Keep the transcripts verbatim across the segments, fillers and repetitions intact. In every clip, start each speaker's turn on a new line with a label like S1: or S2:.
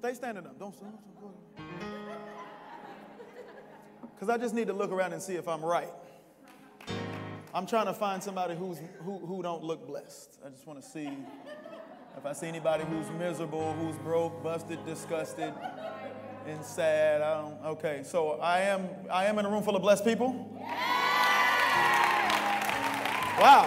S1: Stay standing up. Don't. Because I just need to look around and see if I'm right. I'm trying to find somebody who's who who don't look blessed. I just want to see if I see anybody who's miserable, who's broke, busted, disgusted, and sad. I don't. Okay, so I am I am in a room full of blessed people. Wow.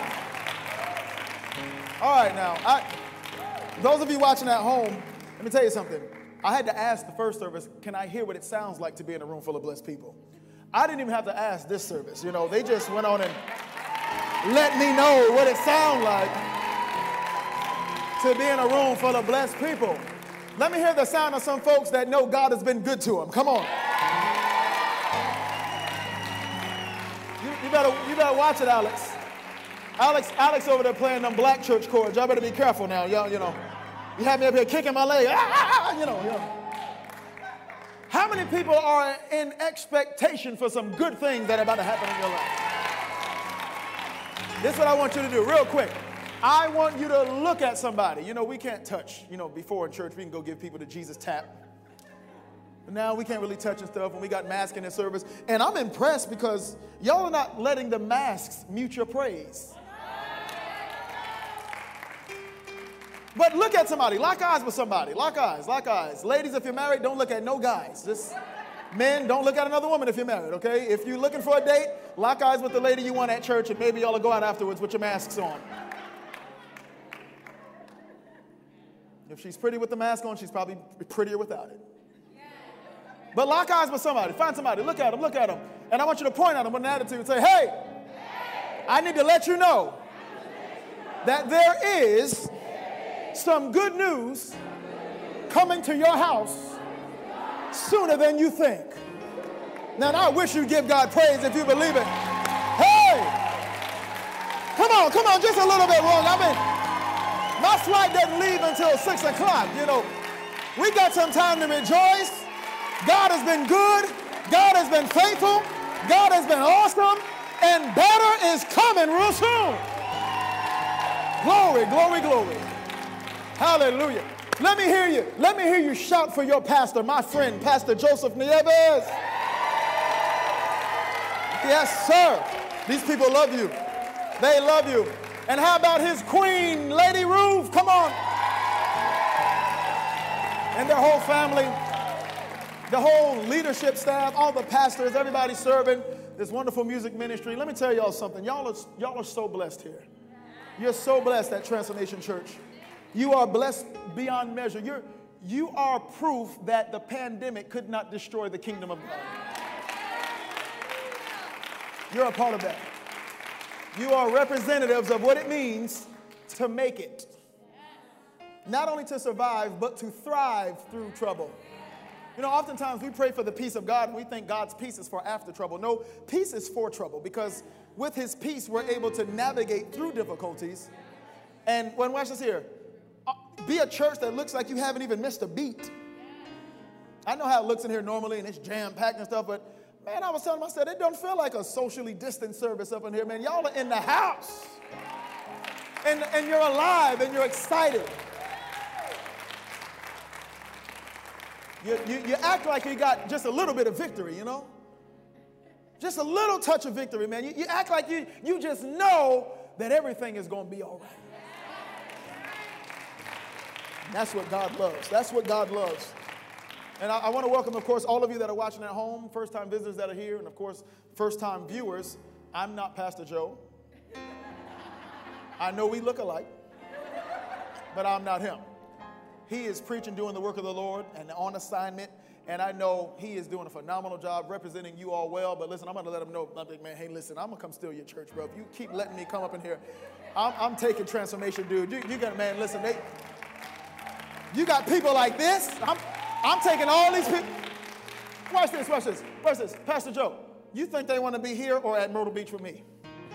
S1: All right, now I. Those of you watching at home, let me tell you something. I had to ask the first service, can I hear what it sounds like to be in a room full of blessed people? I didn't even have to ask this service. You know, they just went on and let me know what it sounds like to be in a room full of blessed people. Let me hear the sound of some folks that know God has been good to them. Come on. You, you better, you better watch it, Alex. Alex, Alex over there playing them black church chords. Y'all better be careful now. Y'all, you know, you have me up here kicking my leg. Ah, ah, ah, you know, you know. How many people are in expectation for some good things that are about to happen in your life? This is what I want you to do real quick. I want you to look at somebody. You know, we can't touch. You know, before in church, we can go give people the Jesus tap. But now we can't really touch and stuff, and we got masks in the service. And I'm impressed because y'all are not letting the masks mute your praise. But look at somebody. Lock eyes with somebody. Lock eyes. Lock eyes. Ladies, if you're married, don't look at no guys. Just men, don't look at another woman if you're married, okay? If you're looking for a date, lock eyes with the lady you want at church, and maybe y'all will go out afterwards with your masks on. If she's pretty with the mask on, she's probably prettier without it. But lock eyes with somebody. Find somebody. Look at them. Look at them. And I want you to point at them with an attitude and say, hey, I need to let you know that there is some good news coming to your house sooner than you think. Now, I wish you'd give God praise if you believe it. Hey! Come on, come on, just a little bit wrong. I mean, my flight doesn't leave until six o'clock, you know. We got some time to rejoice. God has been good. God has been faithful. God has been awesome. And better is coming real soon. Glory, glory, glory. Hallelujah. Let me hear you. Let me hear you shout for your pastor, my friend, Pastor Joseph Nieves. Yes, sir. These people love you. They love you. And how about his queen, Lady Ruth? Come on. And their whole family, the whole leadership staff, all the pastors, everybody serving this wonderful music ministry. Let me tell y'all something. Y'all are, y'all are so blessed here. You're so blessed at Transformation Church. You are blessed beyond measure. You're, you are proof that the pandemic could not destroy the kingdom of God. You're a part of that. You are representatives of what it means to make it. Not only to survive, but to thrive through trouble. You know, oftentimes we pray for the peace of God and we think God's peace is for after trouble. No, peace is for trouble because with his peace, we're able to navigate through difficulties. And when, watch this here, be a church that looks like you haven't even missed a beat. I know how it looks in here normally and it's jam-packed and stuff, but man, I was telling them, I said, it don't feel like a socially distant service up in here, man. Y'all are in the house. And, and you're alive and you're excited. You, you, you act like you got just a little bit of victory, you know? Just a little touch of victory, man. You, you act like you, you just know that everything is going to be all right. That's what God loves. That's what God loves. And I, I want to welcome, of course, all of you that are watching at home, first-time visitors that are here, and, of course, first-time viewers. I'm not Pastor Joe. I know we look alike, but I'm not him. He is preaching, doing the work of the Lord, and on assignment, and I know he is doing a phenomenal job representing you all well, but listen, I'm going to let him know, I'm like, man, hey, listen, I'm going to come steal your church, bro. If you keep letting me come up in here, I'm, I'm taking Transformation, dude. You, you got, man, listen, they... You got people like this. I'm, I'm taking all these people. Watch this, watch this, watch this. Pastor Joe, you think they want to be here or at Myrtle Beach with me?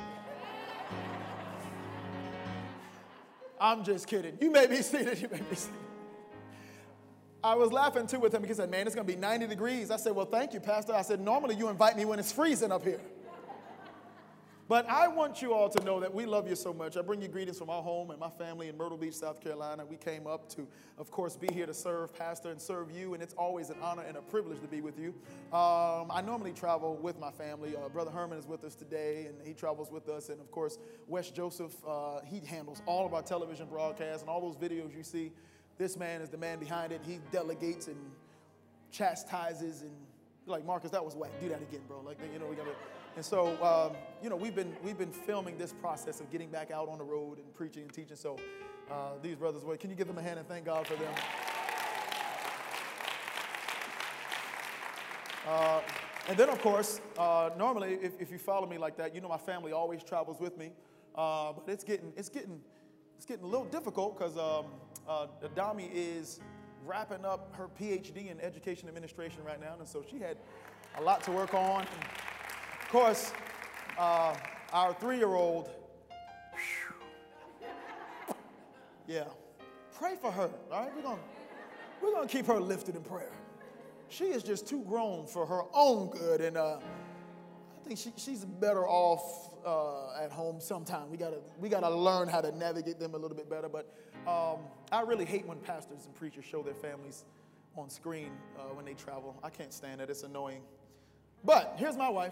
S1: I'm just kidding. You may be seated, you may be seated. I was laughing too with him because he said, man, it's going to be ninety degrees. I said, well, thank you, Pastor. I said, normally you invite me when it's freezing up here. But I want you all to know that we love you so much. I bring you greetings from our home and my family in Myrtle Beach, South Carolina. We came up to, of course, be here to serve Pastor and serve you, and it's always an honor and a privilege to be with you. Um, I normally travel with my family. Uh, Brother Herman is with us today, and he travels with us. And, of course, Wes Joseph, uh, he handles all of our television broadcasts and all those videos you see. This man is the man behind it. He delegates and chastises and, like, Marcus, that was whack. Do that again, bro. Like, you know, we got to... And so, um, you know, we've been we've been filming this process of getting back out on the road and preaching and teaching. So uh, these brothers, well, can you give them a hand and thank God for them? Uh, and then, of course, uh, normally, if, if you follow me like that, you know my family always travels with me. Uh, but it's getting it's getting it's getting a little difficult because um, uh, Adami is wrapping up her P H D in education administration right now, and so she had a lot to work on. And, of course, uh, our three-year-old, yeah, pray for her, all right? We're going we're gonna keep her lifted in prayer. She is just too grown for her own good, and uh, I think she, she's better off uh, at home sometime. We gotta we gotta learn how to navigate them a little bit better, but um, I really hate when pastors and preachers show their families on screen uh, when they travel. I can't stand it. It's annoying. But here's my wife.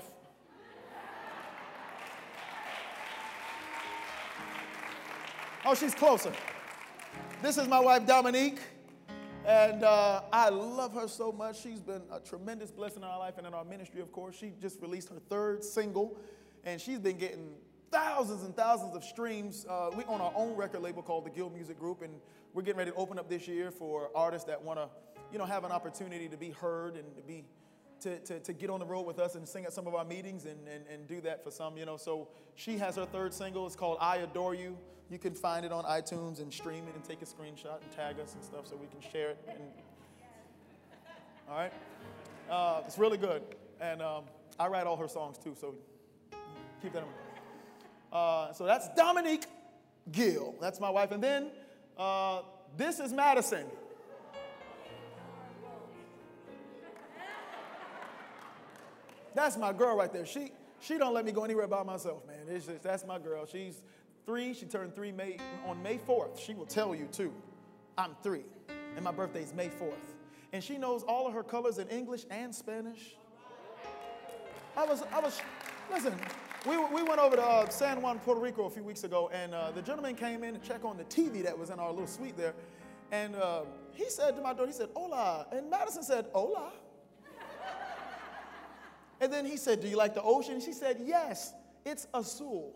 S1: Oh, she's closer. This is my wife, Dominique, and uh, I love her so much. She's been a tremendous blessing in our life and in our ministry, of course. She just released her third single, and she's been getting thousands and thousands of streams. Uh, we own our own record label called the Gill Music Group, and we're getting ready to open up this year for artists that want to, you know, have an opportunity to be heard and to be To, to, to get on the road with us and sing at some of our meetings and, and, and do that for some, you know. So she has her third single. It's called I Adore You. You can find it on iTunes and stream it and take a screenshot and tag us and stuff so we can share it. And, all right? Uh, it's really good. And um, I write all her songs too, so keep that in mind. Uh, so that's Dominique Gill. That's my wife. And then uh, this is Madison. That's my girl right there. She she don't let me go anywhere by myself, man. It's just, that's my girl. She's three. She turned three May, on May fourth. She will tell you, too. I'm three, and my birthday's May fourth. And she knows all of her colors in English and Spanish. I was, I was, listen, we, we went over to uh, San Juan, Puerto Rico a few weeks ago, and uh, the gentleman came in to check on the T V that was in our little suite there. And uh, he said to my daughter, he said, hola. And Madison said, hola. And then he said, do you like the ocean? She said, yes, it's azul.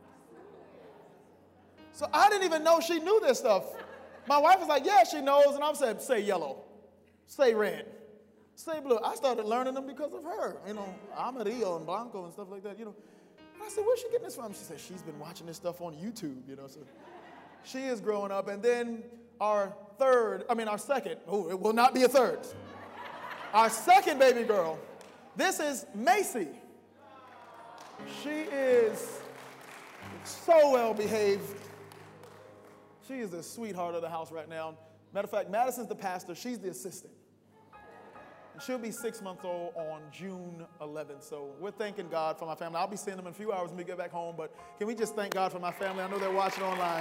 S1: So I didn't even know she knew this stuff. My wife was like, yeah, she knows. And I said, say yellow, say red, say blue. I started learning them because of her. You know, amarillo and blanco and stuff like that, you know. And I said, where's she getting this from? She said, she's been watching this stuff on YouTube, you know. So she is growing up. And then our third, I mean, our second, oh, it will not be a third. Our second baby girl. This is Macy. She is so well behaved. She is the sweetheart of the house right now. Matter of fact, Madison's the pastor. She's the assistant. And she'll be six months old on June eleventh. So we're thanking God for my family. I'll be seeing them in a few hours when we get back home. But can we just thank God for my family? I know they're watching online.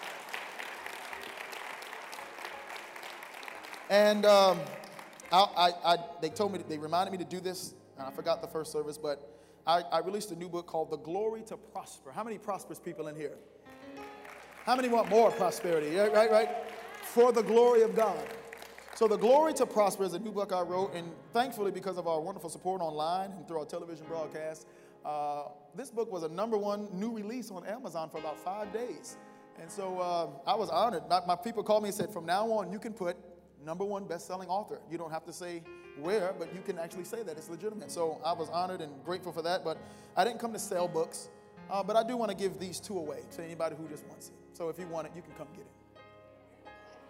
S1: And um, I, I, I, they told me, they reminded me to do this. And I forgot the first service, but I, I released a new book called The Glory to Prosper. How many prosperous people in here? How many want more prosperity? Yeah, right, right? For the glory of God. So The Glory to Prosper is a new book I wrote, and thankfully, because of our wonderful support online and through our television broadcast, uh, this book was a number one new release on Amazon for about five days. And so uh, I was honored. My, my people called me and said, from now on, you can put number one best-selling author. You don't have to say where, but you can actually say that. It's legitimate. So I was honored and grateful for that, but I didn't come to sell books, uh, but I do want to give these two away to anybody who just wants it. So if you want it, you can come get it.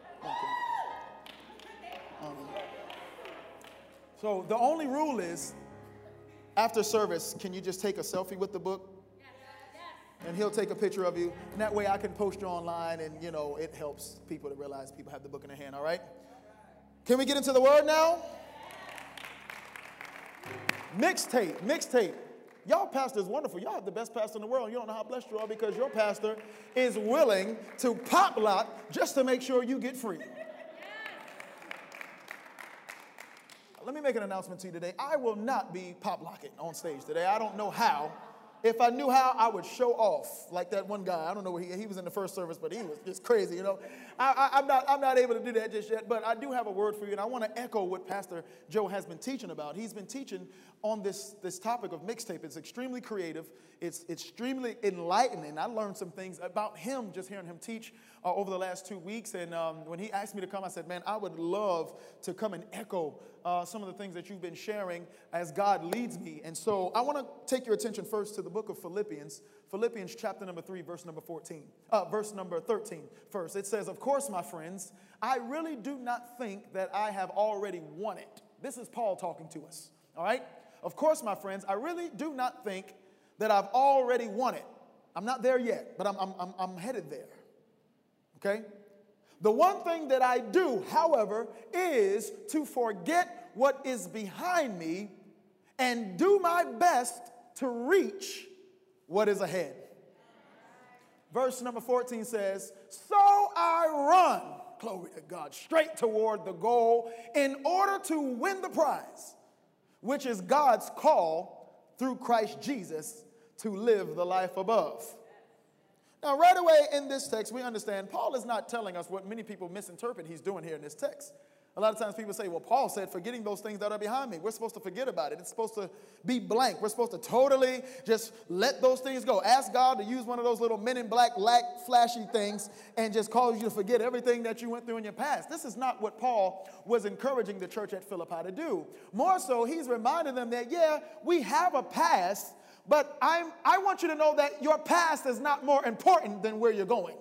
S1: Okay. Um, so the only rule is, after service, can you just take a selfie with the book? And he'll take a picture of you, and that way I can post you online, and, you know, it helps people to realize people have the book in their hand, all right? Can we get into the word now? Mixtape, mixtape. Y'all pastor is wonderful. Y'all have the best pastor in the world. You don't know how blessed you are because your pastor is willing to pop lock just to make sure you get free. Let me make an announcement to you today. I will not be pop locking on stage today. I don't know how. If I knew how, I would show off like that one guy. I don't know where he, he was in the first service, but he was just crazy, you know. I, I, I'm not, I'm not able to do that just yet, but I do have a word for you, and I want to echo what Pastor Joe has been teaching about. He's been teaching on this, this topic of mixtape. It's extremely creative. It's extremely enlightening. I learned some things about him just hearing him teach uh, over the last two weeks, and um, when he asked me to come, I said, man, I would love to come and echo uh, some of the things that you've been sharing as God leads me. And so I want to take your attention first to the book of Philippians, Philippians chapter number three, verse number fourteen, uh, verse number thirteen first. It says, of course, my friends, I really do not think that I have already won it. This is Paul talking to us, all right? Of course, my friends, I really do not think that I've already won it. I'm not there yet, but I'm, I'm, I'm, I'm headed there, okay? The one thing that I do, however, is to forget what is behind me and do my best to reach what is ahead. Verse number fourteen says, so I run, glory to God, straight toward the goal in order to win the prize, which is God's call through Christ Jesus to live the life above. Now, right away in this text, we understand Paul is not telling us what many people misinterpret he's doing here in this text. A lot of times people say, well, Paul said, forgetting those things that are behind me. We're supposed to forget about it. It's supposed to be blank. We're supposed to totally just let those things go. Ask God to use one of those little men in black, black flashy things and just cause you to forget everything that you went through in your past. This is not what Paul was encouraging the church at Philippi to do. More so, he's reminding them that, yeah, we have a past, but I'm, I want you to know that your past is not more important than where you're going.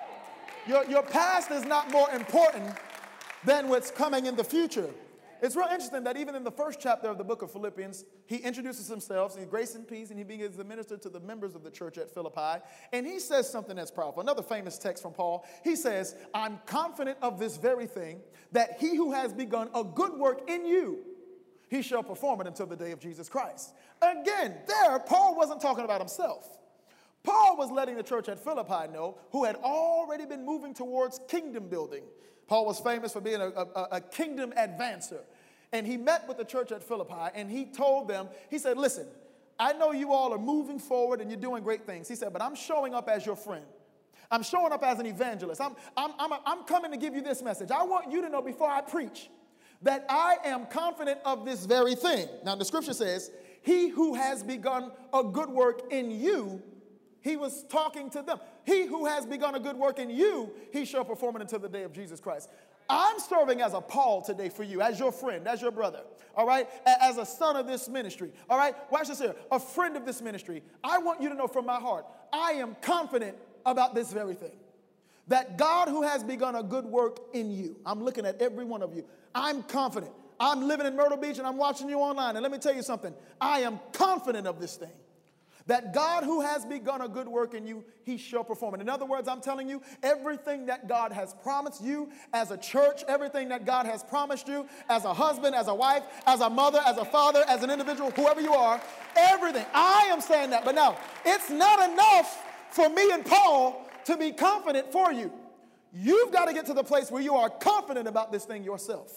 S1: Your, your past is not more important than what's coming in the future. It's real interesting that even in the first chapter of the book of Philippians, he introduces himself, he's grace and peace, and he begins to minister to the members of the church at Philippi. And he says something that's powerful. Another famous text from Paul. He says, I'm confident of this very thing, that he who has begun a good work in you, he shall perform it until the day of Jesus Christ. Again, there, Paul wasn't talking about himself. Paul was letting the church at Philippi know, who had already been moving towards kingdom building. Paul was famous for being a, a, a kingdom advancer. And he met with the church at Philippi, and he told them, he said, listen, I know you all are moving forward and you're doing great things. He said, but I'm showing up as your friend. I'm showing up as an evangelist. I'm, I'm, I'm, a, I'm coming to give you this message. I want you to know before I preach that I am confident of this very thing. Now, the scripture says, he who has begun a good work in you, he was talking to them. He who has begun a good work in you, he shall perform it until the day of Jesus Christ. I'm serving as a Paul today for you, as your friend, as your brother, all right, as a son of this ministry, all right? Watch this here, a friend of this ministry. I want you to know from my heart, I am confident about this very thing, that God who has begun a good work in you, I'm looking at every one of you, I'm confident. I'm living in Myrtle Beach and I'm watching you online, and let me tell you something, I am confident of this thing. That God who has begun a good work in you, he shall perform it. In other words, I'm telling you, everything that God has promised you as a church, everything that God has promised you as a husband, as a wife, as a mother, as a father, as an individual, whoever you are, everything. I am saying that. But now, it's not enough for me and Paul to be confident for you. You've got to get to the place where you are confident about this thing yourself.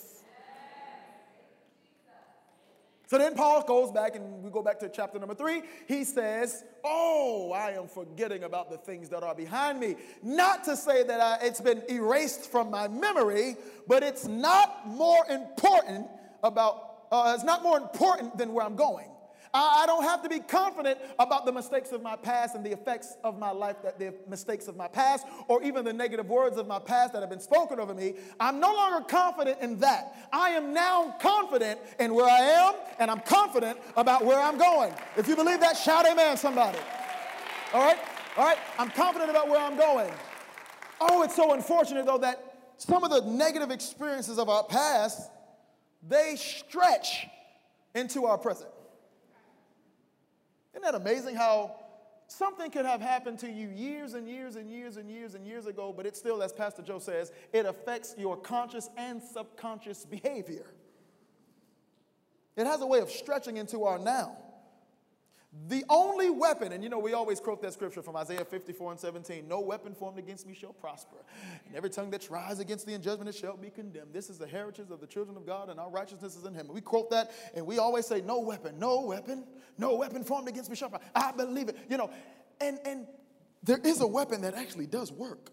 S1: So then Paul goes back, and we go back to chapter number three. He says, oh, I am forgetting about the things that are behind me. Not to say that I, it's been erased from my memory, but it's not more important about, uh, it's not more important than where I'm going. I, I don't have to be confident about the mistakes of my past and the effects of my life, that the mistakes of my past, or even the negative words of my past that have been spoken over me. I'm no longer confident in that. I am now confident in where I am, and I'm confident about where I'm going. If you believe that, shout amen, somebody. All right? All right? I'm confident about where I'm going. Oh, it's so unfortunate, though, that some of the negative experiences of our past, they stretch into our present. Isn't that amazing how something could have happened to you years and years and years and years and years ago, but it still, as Pastor Joe says, it affects your conscious and subconscious behavior. It has a way of stretching into our now. The only weapon, and you know, we always quote that scripture from Isaiah fifty-four and seventeen, no weapon formed against me shall prosper, and every tongue that rise against thee in judgment it shall be condemned. This is the heritage of the children of God, and our righteousness is in him. We quote that, and we always say, no weapon, no weapon, no weapon formed against me shall prosper. I believe it, you know, and, and there is a weapon that actually does work.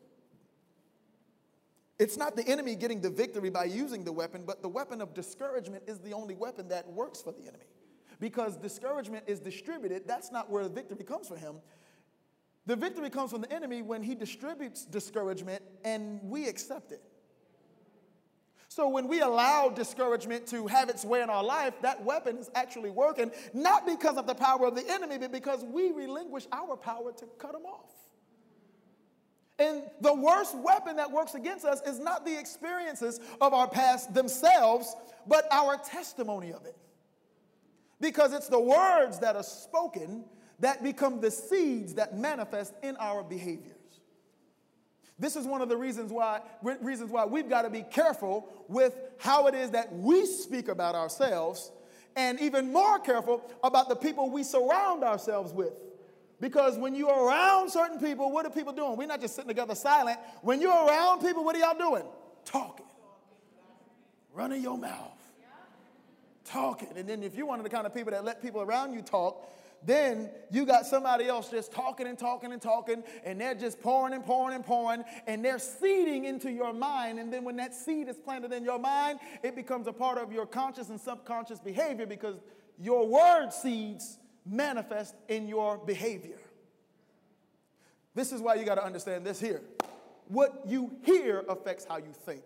S1: It's not the enemy getting the victory by using the weapon, but the weapon of discouragement is the only weapon that works for the enemy. Because discouragement is distributed, that's not where the victory comes for him. The victory comes from the enemy when he distributes discouragement and we accept it. So when we allow discouragement to have its way in our life, that weapon is actually working, not because of the power of the enemy, but because we relinquish our power to cut him off. And the worst weapon that works against us is not the experiences of our past themselves, but our testimony of it. Because it's the words that are spoken that become the seeds that manifest in our behaviors. This is one of the reasons why, reasons why we've got to be careful with how it is that we speak about ourselves, and even more careful about the people we surround ourselves with. Because when you're around certain people, what are people doing? We're not just sitting together silent. When you're around people, what are y'all doing? Talking. Running your mouth. Talking. And then if you're one of the kind of people that let people around you talk, then you got somebody else just talking and talking and talking, and they're just pouring and pouring and pouring, and they're seeding into your mind. And then when that seed is planted in your mind, it becomes a part of your conscious and subconscious behavior, because your word seeds manifest in your behavior. This is why you got to understand this here. What you hear affects how you think.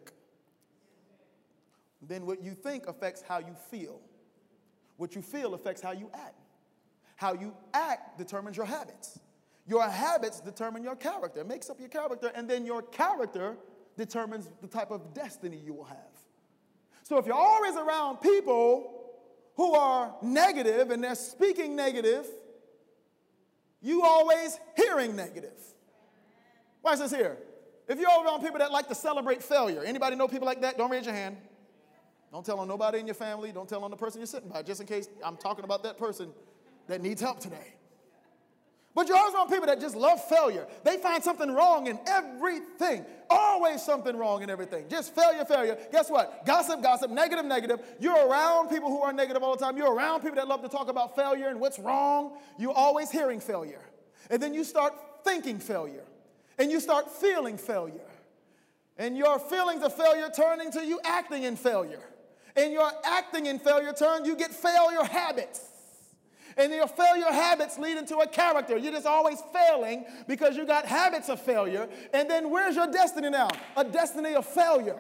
S1: Then what you think affects how you feel. What you feel affects how you act. How you act determines your habits. Your habits determine your character. It makes up your character, and then your character determines the type of destiny you will have. So if you're always around people who are negative and they're speaking negative, you always hearing negative. Watch this here. If you're around people that like to celebrate failure, anybody know people like that? Don't raise your hand. Don't tell on nobody in your family. Don't tell on the person you're sitting by, just in case I'm talking about that person that needs help today. But you're always around people that just love failure. They find something wrong in everything. Always something wrong in everything. Just failure, failure. Guess what? Gossip, gossip, negative, negative. You're around people who are negative all the time. You're around people that love to talk about failure and what's wrong. You're always hearing failure. And then you start thinking failure. And you start feeling failure. And your feelings of failure turn into you acting in failure. And your acting in failure turn, you get failure habits. And your failure habits lead into a character. You're just always failing because you got habits of failure. And then where's your destiny now? A destiny of failure.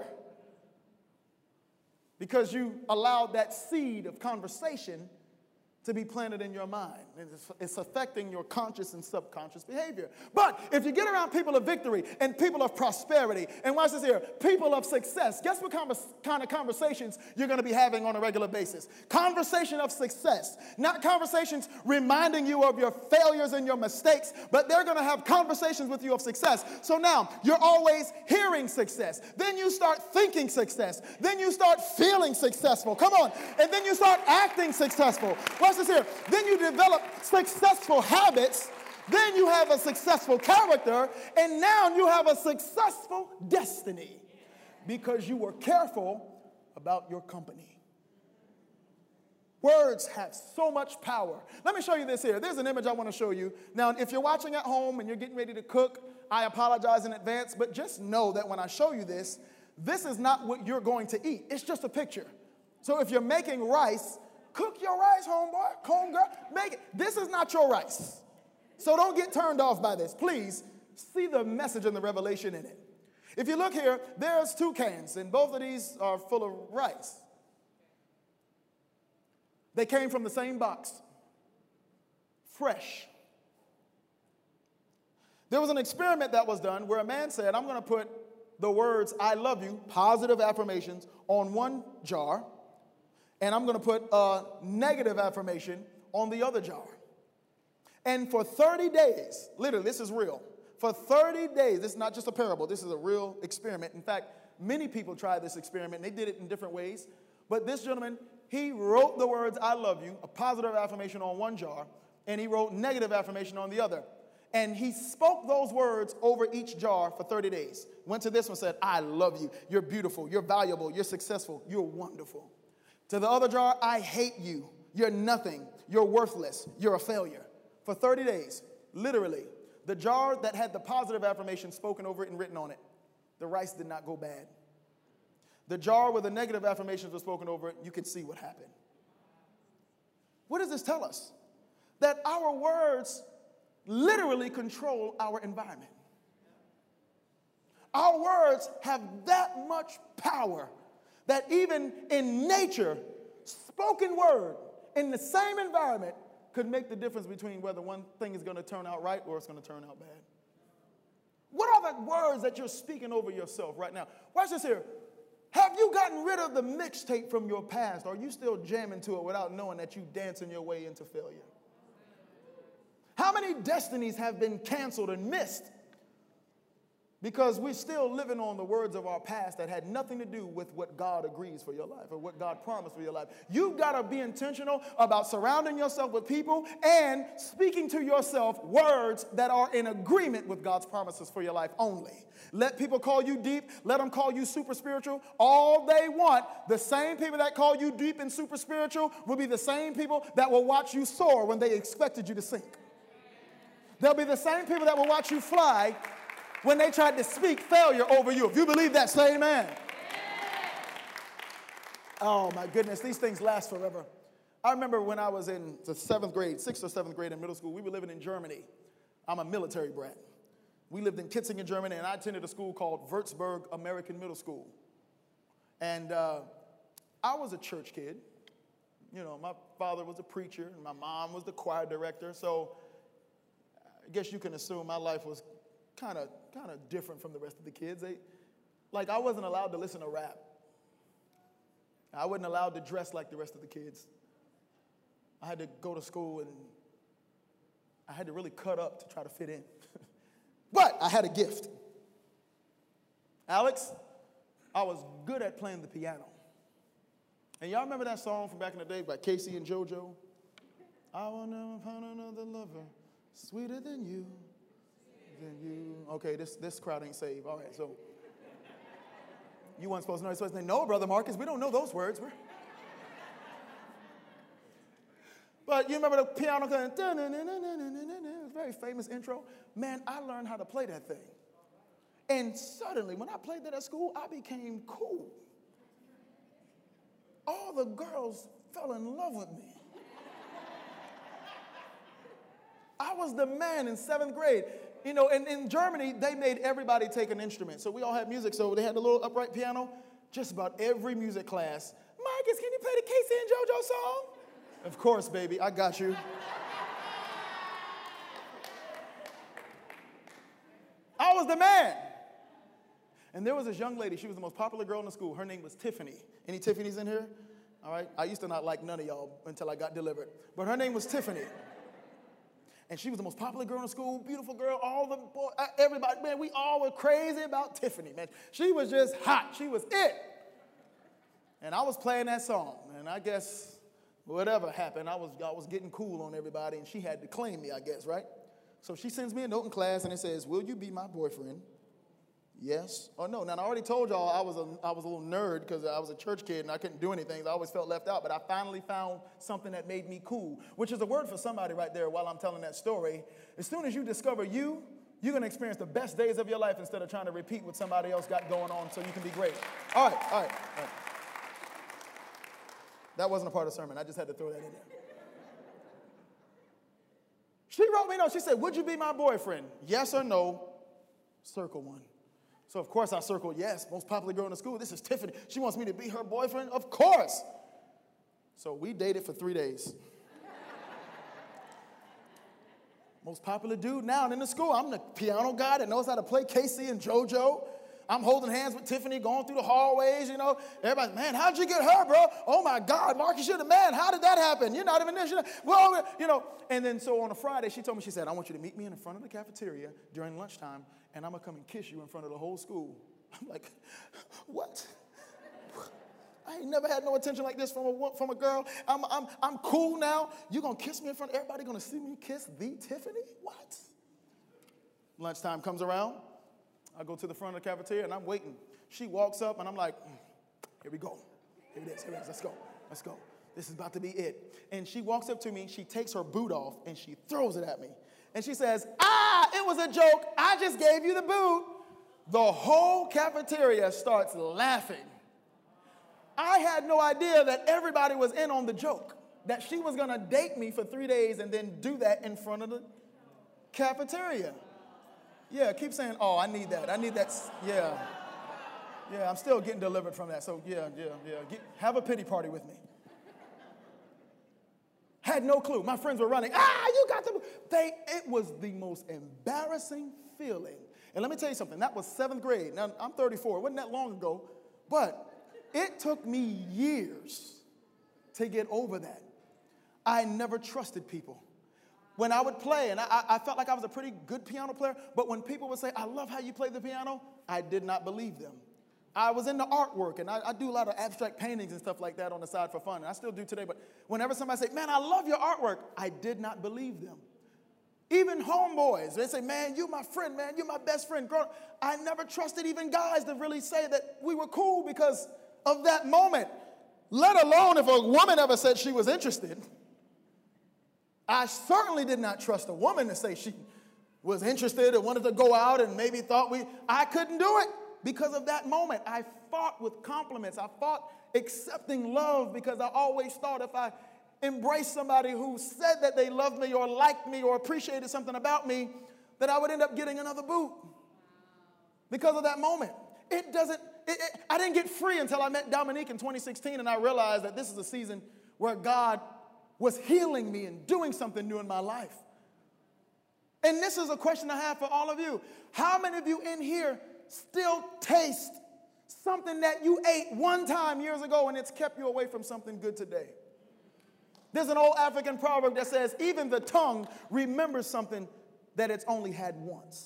S1: Because you allowed that seed of conversation to be planted in your mind. And it's, it's affecting your conscious and subconscious behavior. But if you get around people of victory and people of prosperity, and watch this here, people of success, guess what convers- kind of conversations you're going to be having on a regular basis? Conversation of success. Not conversations reminding you of your failures and your mistakes, but they're going to have conversations with you of success. So now you're always hearing success. Then you start thinking success. Then you start feeling successful. Come on. And then you start acting successful. Watch this here. Then you develop successful habits. Then you have a successful character. And now you have a successful destiny because you were careful about your company. Words have so much power. Let me show you this here. There's an image I want to show you. Now, if you're watching at home and you're getting ready to cook, I apologize in advance, but just know that when I show you this, this is not what you're going to eat. It's just a picture. So if you're making rice, cook your rice, homeboy, homegirl, make it. This is not your rice. So don't get turned off by this. Please see the message and the revelation in it. If you look here, there's two cans, and both of these are full of rice. They came from the same box, fresh. There was an experiment that was done where a man said, I'm going to put the words, I love you, positive affirmations, on one jar, and I'm going to put a negative affirmation on the other jar. And for thirty days, literally, this is real. For thirty days, this is not just a parable, this is a real experiment. In fact, many people tried this experiment, and they did it in different ways. But this gentleman, he wrote the words, I love you, a positive affirmation on one jar, and he wrote negative affirmation on the other. And he spoke those words over each jar for thirty days. Went to this one, said, I love you. You're beautiful. You're valuable. You're successful. You're wonderful. To the other jar, I hate you. You're nothing. You're worthless. You're a failure. For thirty days, literally, the jar that had the positive affirmation spoken over it and written on it, the rice did not go bad. The jar where the negative affirmations were spoken over it, you could see what happened. What does this tell us? That our words literally control our environment. Our words have that much power that even in nature, spoken word in the same environment could make the difference between whether one thing is going to turn out right or it's going to turn out bad. What are the words that you're speaking over yourself right now? Watch this here. Have you gotten rid of the mixtape from your past? Or are you still jamming to it without knowing that you dancing your way into failure? How many destinies have been canceled and missed because we're still living on the words of our past that had nothing to do with what God agrees for your life or what God promised for your life? You've got to be intentional about surrounding yourself with people and speaking to yourself words that are in agreement with God's promises for your life only. Let people call you deep. Let them call you super spiritual. All they want, the same people that call you deep and super spiritual will be the same people that will watch you soar when they expected you to sink. They'll be the same people that will watch you fly when they tried to speak failure over you. If you believe that, say amen. Oh, my goodness. These things last forever. I remember when I was in the seventh grade, sixth or seventh grade in middle school, we were living in Germany. I'm a military brat. We lived in Kitzingen, Germany, and I attended a school called Würzburg American Middle School. And uh, I was a church kid. You know, my father was a preacher, and my mom was the choir director, so I guess you can assume my life was kind of kind of different from the rest of the kids. They, like, I wasn't allowed to listen to rap. I wasn't allowed to dress like the rest of the kids. I had to go to school, and I had to really cut up to try to fit in. But I had a gift. Alex, I was good at playing the piano. And y'all remember that song from back in the day by Casey and JoJo? I will never find another lover sweeter than you, than you. Okay, this, this crowd ain't saved. All right, so you weren't supposed to know. You're supposed to say, no, Brother Marcus, we don't know those words. We're... But you remember the piano going, it was a very famous intro. Man, I learned how to play that thing. And suddenly, when I played that at school, I became cool. All the girls fell in love with me. I was the man in seventh grade. You know, and in Germany, they made everybody take an instrument. So we all had music. So they had the little upright piano. Just about every music class. Marcus, can you play the Casey and JoJo song? Of course, baby. I got you. I was the man. And there was this young lady. She was the most popular girl in the school. Her name was Tiffany. Any Tiffany's in here? All right. I used to not like none of y'all until I got delivered. But her name was Tiffany. And she was the most popular girl in the school, beautiful girl, all the boy, everybody, man, we all were crazy about Tiffany, man. She was just hot. She was it. And I was playing that song, and I guess whatever happened, I was, I was getting cool on everybody, and she had to claim me, I guess, right? So she sends me a note in class, and it says, will you be my boyfriend? Yes or no? Now, I already told y'all I was a, I was a little nerd because I was a church kid and I couldn't do anything. I always felt left out, but I finally found something that made me cool, which is a word for somebody right there while I'm telling that story. As soon as you discover you, you're going to experience the best days of your life instead of trying to repeat what somebody else got going on so you can be great. All right, all right, all right. That wasn't a part of the sermon. I just had to throw that in there. She wrote me a note. She said, would you be my boyfriend? Yes or no? Circle one. So, of course, I circled yes. Most popular girl in the school. This is Tiffany. She wants me to be her boyfriend? Of course. So we dated for three days. Most popular dude now in the school. I'm the piano guy that knows how to play Casey and JoJo. I'm holding hands with Tiffany, going through the hallways, you know. Everybody's, man, how'd you get her, bro? Oh, my God, Marcus, you're the man. How did that happen? You're not even there. Well, you know. And then so on a Friday, she told me, she said, I want you to meet me in the front of the cafeteria during lunchtime, and I'm going to come and kiss you in front of the whole school. I'm like, what? I ain't never had no attention like this from a, from a girl. I'm, I'm, I'm cool now. You going to kiss me in front of everybody? Going to see me kiss the Tiffany? What? Lunchtime comes around. I go to the front of the cafeteria, and I'm waiting. She walks up, and I'm like, mm, here we go. Here it is. Here it is. Let's go. Let's go. This is about to be it. And she walks up to me. She takes her boot off, and she throws it at me. And she says, ah, it was a joke. I just gave you the boot. The whole cafeteria starts laughing. I had no idea that everybody was in on the joke, that she was going to date me for three days and then do that in front of the cafeteria. Yeah, keep saying, oh, I need that. I need that. Yeah. Yeah, I'm still getting delivered from that. So, yeah, yeah, yeah. Get, have a pity party with me. Had no clue. My friends were running. Ah, you got the... They, it was the most embarrassing feeling. And let me tell you something. That was seventh grade. Now, I'm thirty-four. It wasn't that long ago. But it took me years to get over that. I never trusted people. When I would play, and I, I felt like I was a pretty good piano player, but when people would say, I love how you play the piano, I did not believe them. I was into artwork, and I, I do a lot of abstract paintings and stuff like that on the side for fun, and I still do today, but whenever somebody say, man, I love your artwork, I did not believe them. Even homeboys, they say, man, you my friend, man, you my best friend. Girl, I never trusted even guys to really say that we were cool because of that moment, let alone if a woman ever said she was interested. I certainly did not trust a woman to say she was interested and wanted to go out and maybe thought we, I couldn't do it because of that moment. I fought with compliments. I fought accepting love because I always thought if I embraced somebody who said that they loved me or liked me or appreciated something about me, that I would end up getting another boot because of that moment. It doesn't, it, it, I didn't get free until I met Dominique in twenty sixteen, and I realized that this is a season where God was healing me and doing something new in my life. And this is a question I have for all of you. How many of you in here still taste something that you ate one time years ago and it's kept you away from something good today? There's an old African proverb that says, even the tongue remembers something that it's only had once.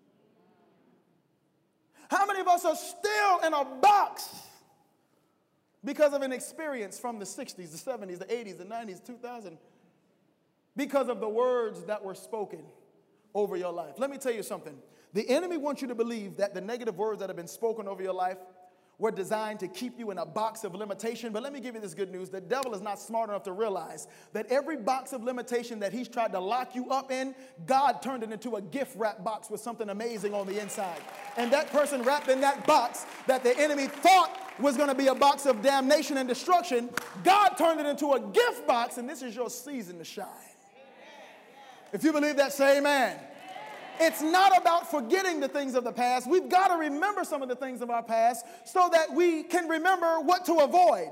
S1: How many of us are still in a box because of an experience from the sixties, the seventies, the eighties, the nineties, two thousand, because of the words that were spoken over your life? Let me tell you something. The enemy wants you to believe that the negative words that have been spoken over your life were designed to keep you in a box of limitation. But let me give you this good news. The devil is not smart enough to realize that every box of limitation that he's tried to lock you up in, God turned it into a gift wrap box with something amazing on the inside. And that person wrapped in that box that the enemy thought was going to be a box of damnation and destruction, God turned it into a gift box, and this is your season to shine. If you believe that, say amen. It's not about forgetting the things of the past. We've got to remember some of the things of our past so that we can remember what to avoid.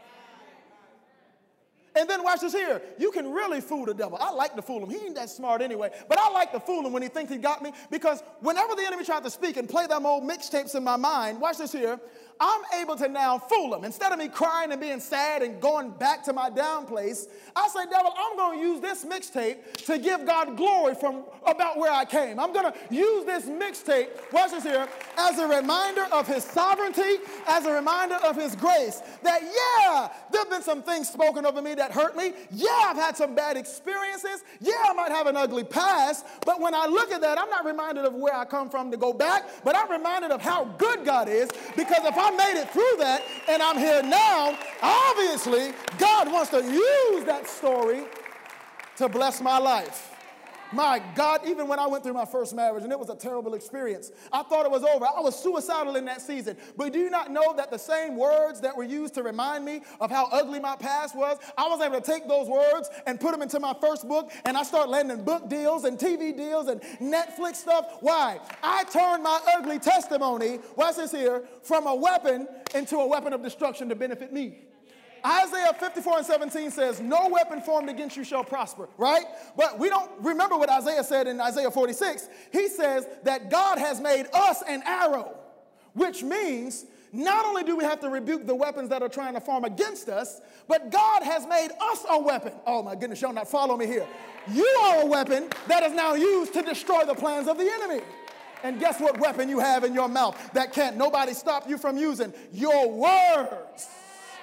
S1: And then watch this here. You can really fool the devil. I like to fool him. He ain't that smart anyway. But I like to fool him when he thinks he got me, because whenever the enemy tried to speak and play them old mixtapes in my mind, watch this here, I'm able to now fool him. Instead of me crying and being sad and going back to my down place, I say, devil, I'm going to use this mixtape to give God glory from about where I came. I'm going to use this mixtape, watch this here, as a reminder of his sovereignty, as a reminder of his grace. That, yeah, there have been some things spoken over me that hurt me. Yeah, I've had some bad experiences. Yeah, I might have an ugly past. But when I look at that, I'm not reminded of where I come from to go back, but I'm reminded of how good God is, because if I made it through that and I'm here now, obviously God wants to use that story to bless my life. My God, even when I went through my first marriage, and it was a terrible experience, I thought it was over. I was suicidal in that season. But do you not know that the same words that were used to remind me of how ugly my past was, I was able to take those words and put them into my first book, and I started landing book deals and T V deals and Netflix stuff. Why? I turned my ugly testimony, watch this here, from a weapon into a weapon of destruction to benefit me. Isaiah fifty-four and seventeen says, no weapon formed against you shall prosper, right? But we don't remember what Isaiah said in Isaiah forty-six. He says that God has made us an arrow, which means not only do we have to rebuke the weapons that are trying to form against us, but God has made us a weapon. Oh my goodness, y'all not follow me here. You are a weapon that is now used to destroy the plans of the enemy. And guess what weapon you have in your mouth that can't nobody stop you from using? Your words.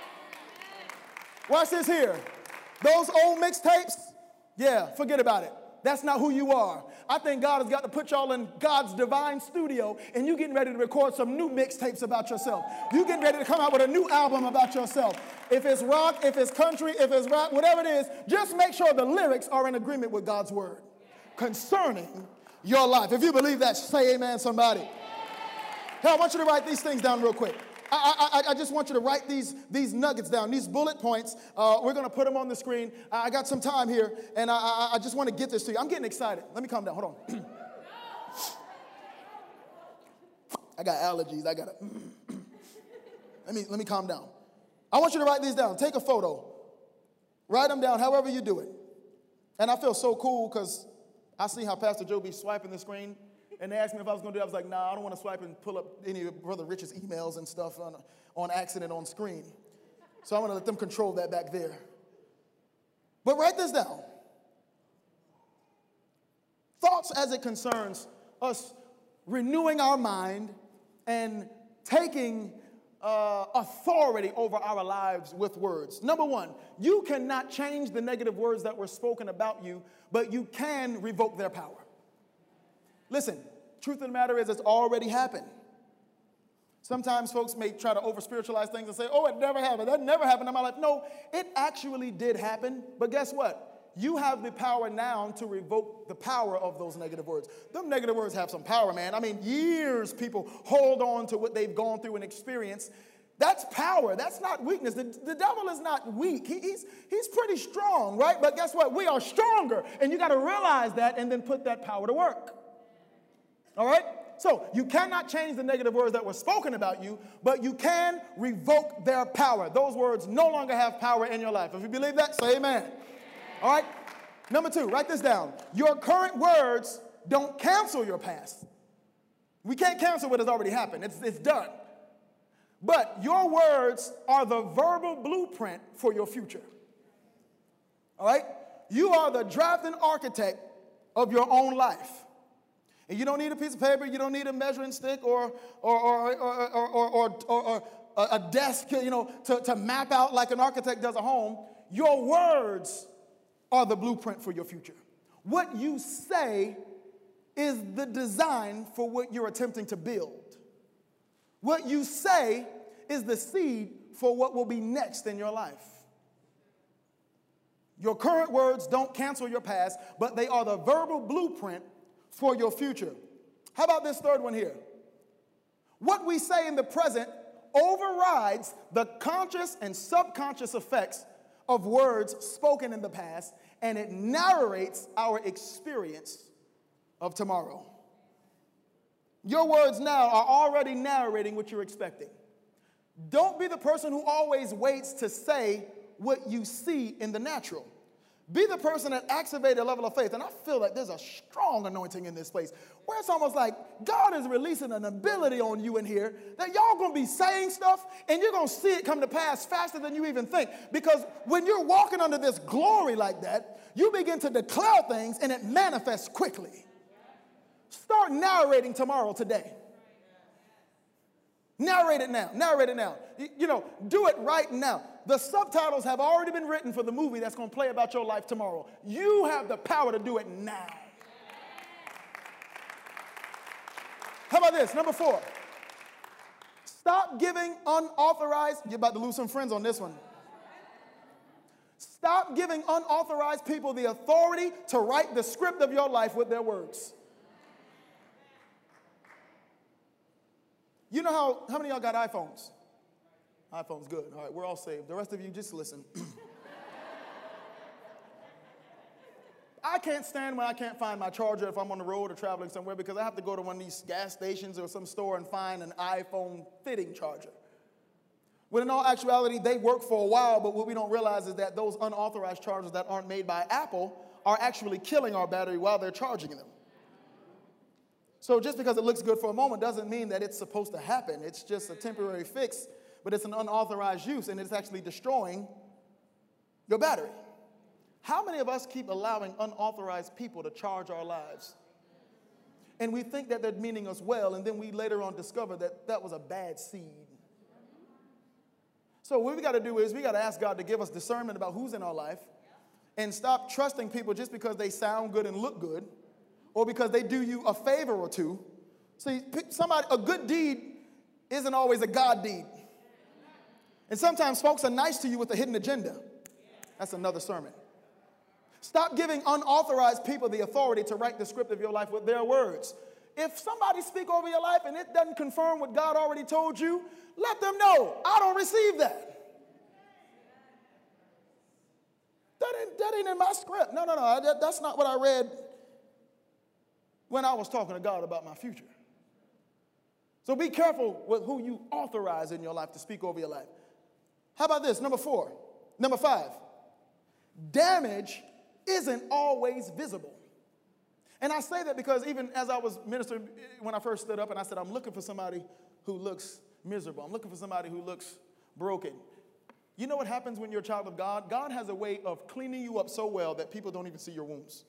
S1: Watch this here. Those old mixtapes, yeah, forget about it. That's not who you are. I think God has got to put y'all in God's divine studio, and you getting ready to record some new mixtapes about yourself. You getting ready to come out with a new album about yourself. If it's rock, if it's country, if it's rap, whatever it is, just make sure the lyrics are in agreement with God's word concerning your life. If you believe that, say amen, somebody. Hey, I want you to write these things down real quick. I, I, I just want you to write these, these nuggets down, these bullet points. Uh, we're going to put them on the screen. I got some time here, and I, I, I just want to get this to you. I'm getting excited. Let me calm down. Hold on. I got allergies. I got to. let me let me calm down. I want you to write these down. Take a photo. Write them down however you do it. And I feel so cool because I see how Pastor Joe be swiping the screen. And they asked me if I was going to do it. I was like, nah, I don't want to swipe and pull up any of Brother Rich's emails and stuff on, on accident on screen. So I'm going to let them control that back there. But write this down. Thoughts as it concerns us renewing our mind and taking uh, authority over our lives with words. Number one, you cannot change the negative words that were spoken about you, but you can revoke their power. Listen, truth of the matter is it's already happened. Sometimes folks may try to over-spiritualize things and say, oh, it never happened. That never happened in my life. No, it actually did happen. But guess what? You have the power now to revoke the power of those negative words. Them negative words have some power, man. I mean, years people hold on to what they've gone through and experienced. That's power. That's not weakness. The, the devil is not weak. He, he's, he's pretty strong, right? But guess what? We are stronger. And you got to realize that and then put that power to work. All right? So you cannot change the negative words that were spoken about you, but you can revoke their power. Those words no longer have power in your life. If you believe that, say amen. Amen. All right? Number two, write this down. Your current words don't cancel your past. We can't cancel what has already happened. It's, it's done. But your words are the verbal blueprint for your future. All right? You are the drafting architect of your own life. And you don't need a piece of paper, you don't need a measuring stick or or or or or, or, or, or a desk, you know, to, to map out like an architect does a home. Your words are the blueprint for your future. What you say is the design for what you're attempting to build. What you say is the seed for what will be next in your life. Your current words don't cancel your past, but they are the verbal blueprint for your future. How about this third one here? What we say in the present overrides the conscious and subconscious effects of words spoken in the past, and it narrates our experience of tomorrow. Your words now are already narrating what you're expecting. Don't be the person who always waits to say what you see in the natural. Be the person that activates a level of faith. And I feel like there's a strong anointing in this place where it's almost like God is releasing an ability on you in here that y'all going to be saying stuff and you're going to see it come to pass faster than you even think. Because when you're walking under this glory like that, you begin to declare things and it manifests quickly. Start narrating tomorrow today. Narrate it now. Narrate it now. You, you know, do it right now. The subtitles have already been written for the movie that's going to play about your life tomorrow. You have the power to do it now. How about this? Number four. Stop giving unauthorized, you're about to lose some friends on this one. Stop giving unauthorized people the authority to write the script of your life with their words. You know how, how many of y'all got iPhones? iPhone's good. All right, we're all saved. The rest of you, just listen. I can't stand when I can't find my charger if I'm on the road or traveling somewhere because I have to go to one of these gas stations or some store and find an iPhone fitting charger. When in all actuality, they work for a while, but what we don't realize is that those unauthorized chargers that aren't made by Apple are actually killing our battery while they're charging them. So just because it looks good for a moment doesn't mean that it's supposed to happen. It's just a temporary fix, but it's an unauthorized use, and it's actually destroying your battery. How many of us keep allowing unauthorized people to charge our lives? And we think that they're meaning us well, and then we later on discover that that was a bad seed. So what we got to do is we got to ask God to give us discernment about who's in our life and stop trusting people just because they sound good and look good or because they do you a favor or two. See, somebody, a good deed isn't always a God deed. And sometimes folks are nice to you with a hidden agenda. That's another sermon. Stop giving unauthorized people the authority to write the script of your life with their words. If somebody speak over your life and it doesn't confirm what God already told you, let them know, I don't receive that. That ain't, that ain't in my script. No, no, no, that, that's not what I read when I was talking to God about my future. So be careful with who you authorize in your life to speak over your life. How about this? Number four. Number five. Damage isn't always visible. And I say that because even as I was ministering, when I first stood up and I said, I'm looking for somebody who looks miserable. I'm looking for somebody who looks broken. You know what happens when you're a child of God? God has a way of cleaning you up so well that people don't even see your wounds.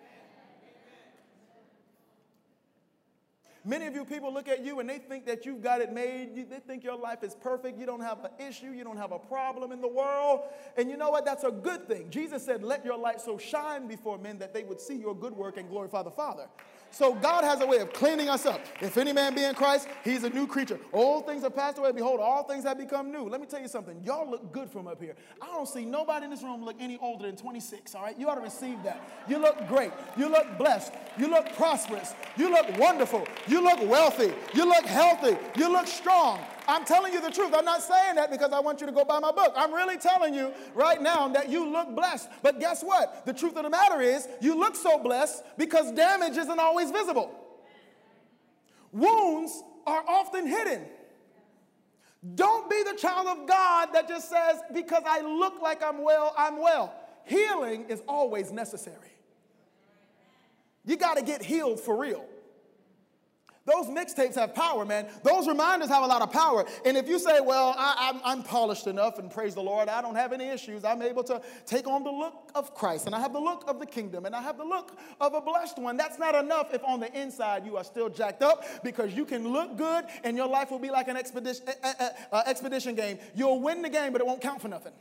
S1: Many of you people look at you and they think that you've got it made. You, they think your life is perfect. You don't have an issue. You don't have a problem in the world. And you know what? That's a good thing. Jesus said, let your light so shine before men that they would see your good work and glorify the Father. So God has a way of cleaning us up. If any man be in Christ, he's a new creature. Old things have passed away. Behold, all things have become new. Let me tell you something. Y'all look good from up here. I don't see nobody in this room look any older than twenty-six, all right? You ought to receive that. You look great. You look blessed. You look prosperous. You look wonderful. You look wealthy. You look healthy. You look strong. I'm telling you the truth. I'm not saying that because I want you to go buy my book. I'm really telling you right now that you look blessed. But guess what? The truth of the matter is you look so blessed because damage isn't always visible. Wounds are often hidden. Don't be the child of God that just says, because I look like I'm well, I'm well. Healing is always necessary. You got to get healed for real. Those mixtapes have power, man. Those reminders have a lot of power. And if you say, well, I, I'm, I'm polished enough, and praise the Lord, I don't have any issues. I'm able to take on the look of Christ, and I have the look of the kingdom, and I have the look of a blessed one. That's not enough if on the inside you are still jacked up, because you can look good, and your life will be like an expedition, uh, uh, uh, expedition game. You'll win the game, but it won't count for nothing.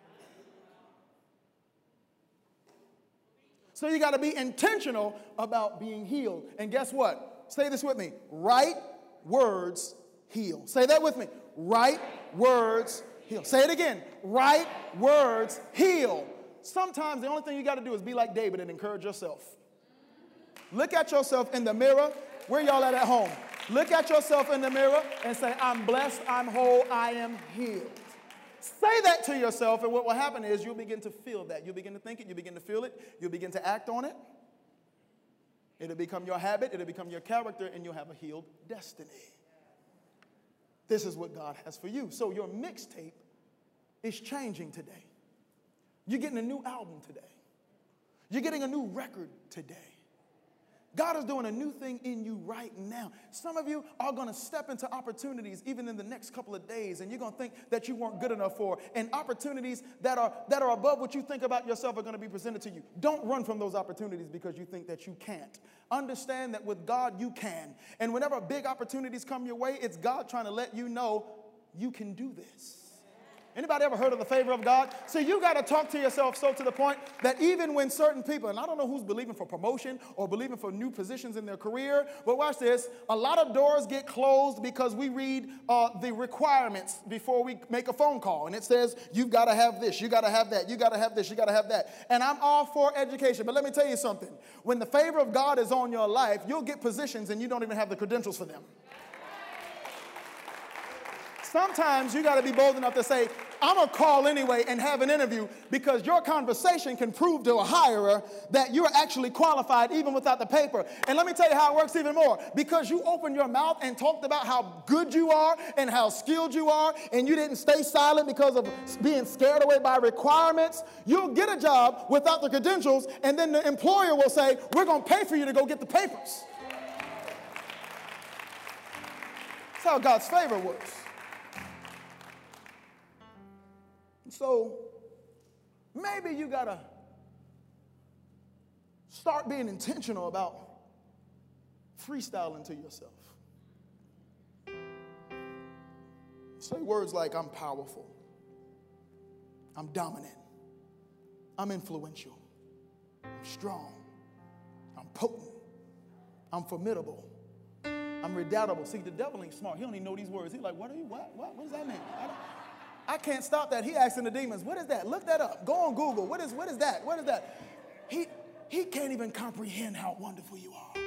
S1: So you got to be intentional about being healed. And guess what? Say this with me. Right words heal. Say that with me. Right words heal. Say it again. Right words heal. Sometimes the only thing you got to do is be like David and encourage yourself. Look at yourself in the mirror. Where y'all at at home? Look at yourself in the mirror and say, I'm blessed, I'm whole, I am healed. Say that to yourself, and what will happen is you'll begin to feel that. You'll begin to think it. You'll begin to feel it. You'll begin to act on it. It'll become your habit, it'll become your character, and you'll have a healed destiny. This is what God has for you. So your mixtape is changing today. You're getting a new album today. You're getting a new record today. God is doing a new thing in you right now. Some of you are going to step into opportunities even in the next couple of days, and you're going to think that you weren't good enough for, and opportunities that are, that are above what you think about yourself are going to be presented to you. Don't run from those opportunities because you think that you can't. Understand that with God, you can. And whenever big opportunities come your way, it's God trying to let you know you can do this. Anybody ever heard of the favor of God? So you got to talk to yourself so to the point that even when certain people, and I don't know who's believing for promotion or believing for new positions in their career, but watch this. A lot of doors get closed because we read uh, the requirements before we make a phone call. And it says, you've got to have this, you got to have that, you got to have this, you got to have that. And I'm all for education, but let me tell you something. When the favor of God is on your life, you'll get positions and you don't even have the credentials for them. Sometimes you got to be bold enough to say, I'm going to call anyway and have an interview, because your conversation can prove to a hirer that you're actually qualified even without the paper. And let me tell you how it works even more. Because you opened your mouth and talked about how good you are and how skilled you are, and you didn't stay silent because of being scared away by requirements, you'll get a job without the credentials, and then the employer will say, we're going to pay for you to go get the papers. That's how God's favor works. So maybe you got to start being intentional about freestyling to yourself. Say words like, I'm powerful. I'm dominant. I'm influential. I'm strong. I'm potent. I'm formidable. I'm redoubtable. See, the devil ain't smart. He don't even know these words. He's like, what are you, what, what, what does that mean? I, I can't stop that. He asking the demons, what is that? Look that up. Go on Google. What is, what is that? What is that? He, he can't even comprehend how wonderful you are.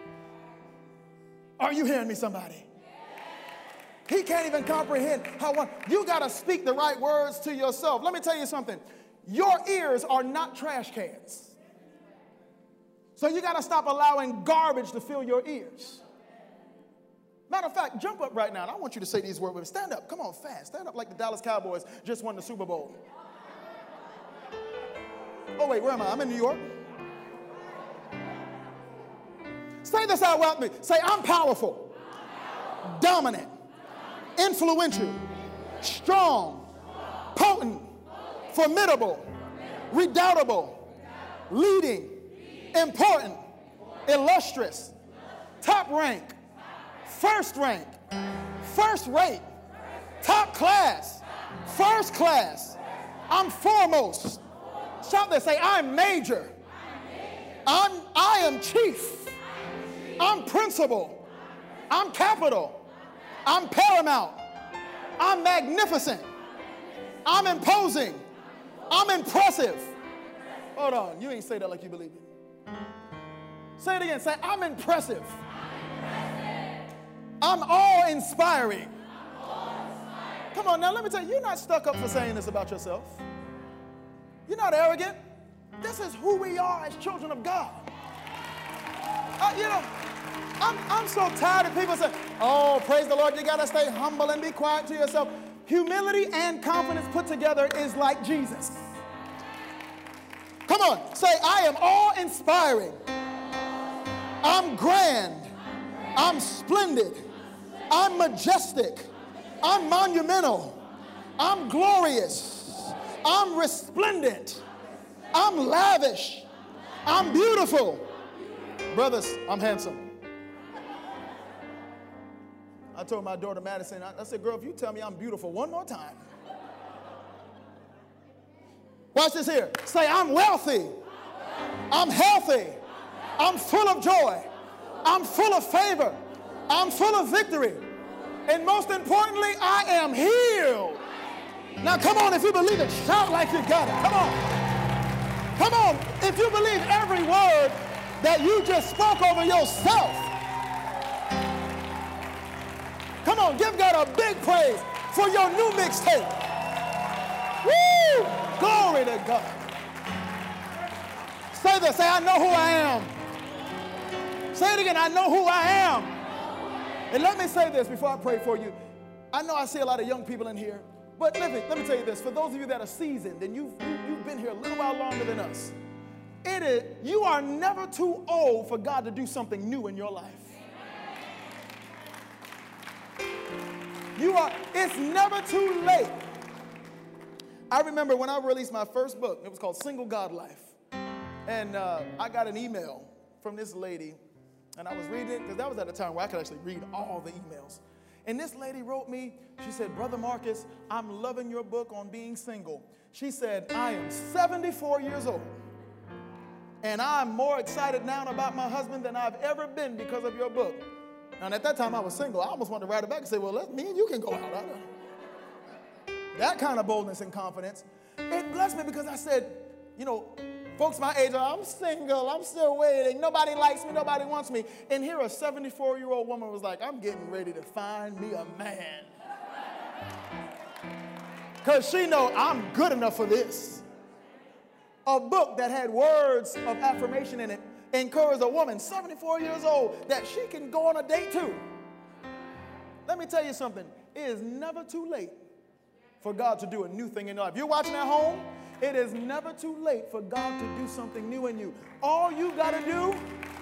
S1: Are you hearing me, somebody? He can't even comprehend how one. You got to speak the right words to yourself. Let me tell you something. Your ears are not trash cans. So you got to stop allowing garbage to fill your ears. Matter of fact, jump up right now. And I want you to say these words with me. Stand up. Come on, fast. Stand up like the Dallas Cowboys just won the Super Bowl. Oh, wait, where am I? I'm in New York. Say this out loud with me. Say, I'm powerful, dominant, influential, strong, potent, formidable, redoubtable, leading, important, illustrious, top rank, first rank, first rate, top class, first class. I'm foremost. Shout there, say, I'm major. I'm, I am chief. I'm principal. I'm capital. I'm paramount. I'm magnificent. I'm imposing. I'm impressive. Hold on, you ain't say that like you believe it. Say it again. Say, I'm impressive. I'm awe-inspiring. Come on now, let me tell you, you're not stuck up for saying this about yourself. You're not arrogant. This is who we are as children of God. Uh, you know, I'm, I'm so tired of people saying, oh, praise the Lord, you got to stay humble and be quiet to yourself. Humility and confidence put together is like Jesus. Come on, say, I am awe-inspiring. I'm grand. I'm splendid. I'm majestic. I'm monumental. I'm glorious. I'm resplendent. I'm lavish. I'm beautiful. Brothers, I'm handsome. I told my daughter Madison, I, I said, girl, if you tell me I'm beautiful one more time. Watch this here. Say, I'm wealthy. I'm healthy. I'm full of joy. I'm full of favor. I'm full of victory. And most importantly, I am healed. Now, come on, if you believe it, shout like you got it. Come on. Come on. If you believe every word that you just spoke over yourself, come on, give God a big praise for your new mixtape. Woo! Glory to God. Say this. Say, I know who I am. Say it again. I know who I am. And let me say this before I pray for you. I know I see a lot of young people in here, but let me, let me tell you this. For those of you that are seasoned and you've, you, you've been here a little while longer than us, it is, you are never too old for God to do something new in your life. You are, it's never too late. I remember when I released my first book, it was called Single God Life. And uh, I got an email from this lady, and I was reading it, because that was at a time where I could actually read all the emails. And this lady wrote me, she said, Brother Marcus, I'm loving your book on being single. She said, I am seventy-four years old, and I'm more excited now about my husband than I've ever been because of your book. And at that time I was single. I almost wanted to write it back and say, well, let me and you can go out. I don't. That kind of boldness and confidence. It blessed me because I said, you know, folks my age, I'm single, I'm still waiting, nobody likes me, nobody wants me. And here a seventy-four-year-old woman was like, I'm getting ready to find me a man. Because she know I'm good enough for this. A book that had words of affirmation in it encouraged a woman, seventy-four years old, that she can go on a date too. Let me tell you something. It is never too late for God to do a new thing in your life. If you're watching at home, it is never too late for God to do something new in you. All you got to do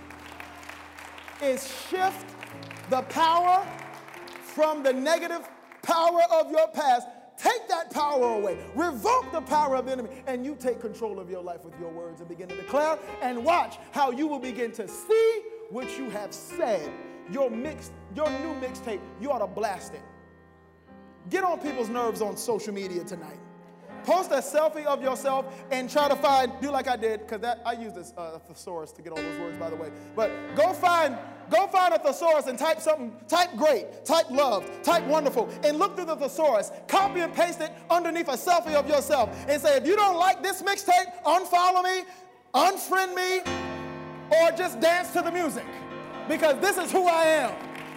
S1: is shift the power from the negative power of your past. Take that power away. Revoke the power of the enemy. And you take control of your life with your words and begin to declare. And watch how you will begin to see what you have said. Your, mix, your new mixtape, you ought to blast it. Get on people's nerves on social media tonight. Post a selfie of yourself and try to find, do like I did, because that I use this uh, thesaurus to get all those words, by the way. But go find, go find a thesaurus and type something, type great, type loved, type wonderful, and look through the thesaurus. Copy and paste it underneath a selfie of yourself and say, if you don't like this mixtape, unfollow me, unfriend me, or just dance to the music, because this is who I am.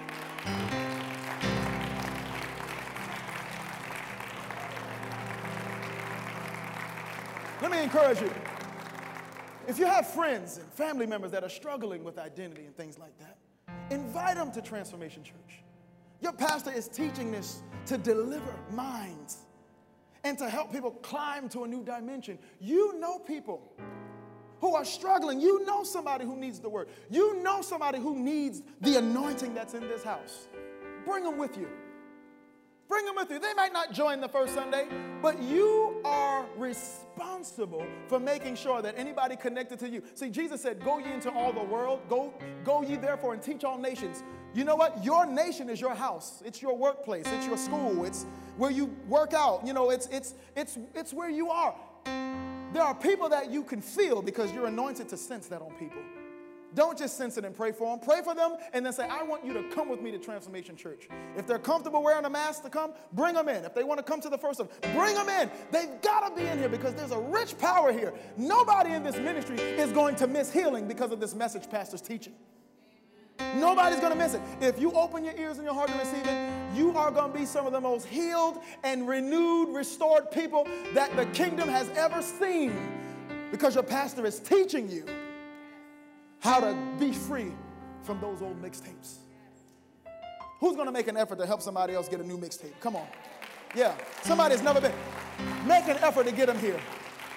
S1: Let me encourage you. If you have friends and family members that are struggling with identity and things like that, invite them to Transformation Church. Your pastor is teaching this to deliver minds and to help people climb to a new dimension. You know people who are struggling. You know somebody who needs the word. You know somebody who needs the anointing that's in this house. Bring them with you. Bring them with you. They might not join the first Sunday, but you are responsible for making sure that anybody connected to you. See, Jesus said, go ye into all the world. Go, go ye therefore and teach all nations. You know what? Your nation is your house. It's your workplace. It's your school. It's where you work out. You know, it's, it's, it's, it's where you are. There are people that you can feel because you're anointed to sense that on people. Don't just sense it and pray for them. Pray for them and then say, I want you to come with me to Transformation Church. If they're comfortable wearing a mask to come, bring them in. If they want to come to the first one, bring them in. They've got to be in here because there's a rich power here. Nobody in this ministry is going to miss healing because of this message pastor's teaching. Nobody's going to miss it. If you open your ears and your heart to receive it, you are going to be some of the most healed and renewed, restored people that the kingdom has ever seen, because your pastor is teaching you how to be free from those old mixtapes. Who's going to make an effort to help somebody else get a new mixtape? Come on. Yeah, somebody's never been. Make an effort to get them here.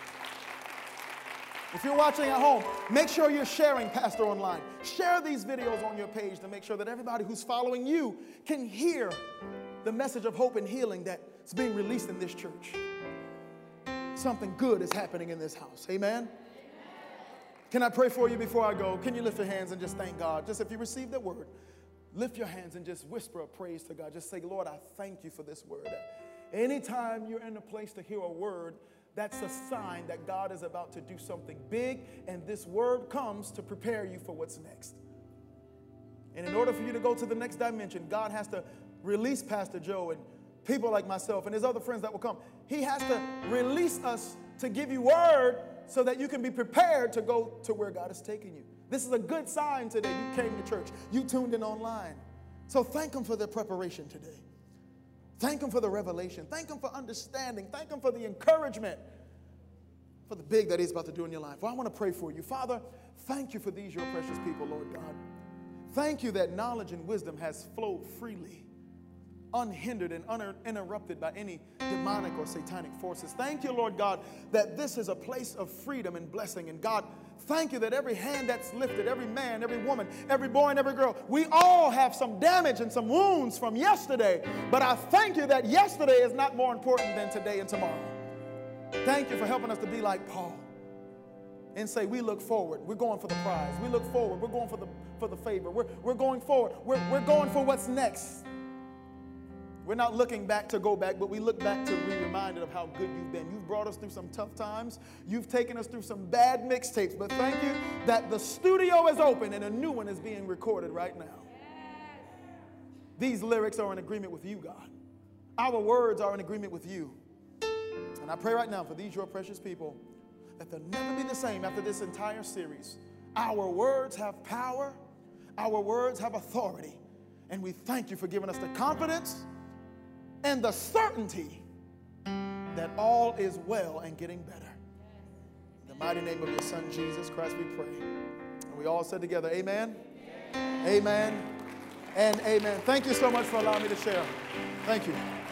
S1: If you're watching at home, make sure you're sharing Pastor Online. Share these videos on your page to make sure that everybody who's following you can hear the message of hope and healing that's being released in this church. Something good is happening in this house. Amen? Can I pray for you before I go? Can you lift your hands and just thank God? Just if you received that word, lift your hands and just whisper a praise to God. Just say, Lord, I thank you for this word. Anytime you're in a place to hear a word, that's a sign that God is about to do something big, and this word comes to prepare you for what's next. And in order for you to go to the next dimension, God has to release Pastor Joe and people like myself and his other friends that will come. He has to release us to give you word so that you can be prepared to go to where God is taking you. This is a good sign today. You came to church. You tuned in online. So thank him for the preparation today. Thank him for the revelation. Thank him for understanding. Thank him for the encouragement, for the big that he's about to do in your life. Well, I want to pray for you. Father, thank you for these, your precious people, Lord God. Thank you that knowledge and wisdom has flowed freely, unhindered and uninterrupted by any demonic or satanic forces. Thank you, Lord God, that this is a place of freedom and blessing. And God, thank you that every hand that's lifted, every man, every woman, every boy and every girl, we all have some damage and some wounds from yesterday. But I thank you that yesterday is not more important than today and tomorrow. Thank you for helping us to be like Paul and say, we look forward. We're going for the prize. We look forward. We're going for the, for the favor. We're, we're going forward. We're, we're going for what's next. We're not looking back to go back, but we look back to be reminded of how good you've been. You've brought us through some tough times. You've taken us through some bad mixtapes. But thank you that the studio is open and a new one is being recorded right now. These lyrics are in agreement with you, God. Our words are in agreement with you. And I pray right now for these, your precious people, that they'll never be the same after this entire series. Our words have power. Our words have authority. And we thank you for giving us the confidence and the certainty that all is well and getting better. In the mighty name of your Son, Jesus Christ, we pray. And we all said together, amen, amen, amen and amen. Thank you so much for allowing me to share. Thank you.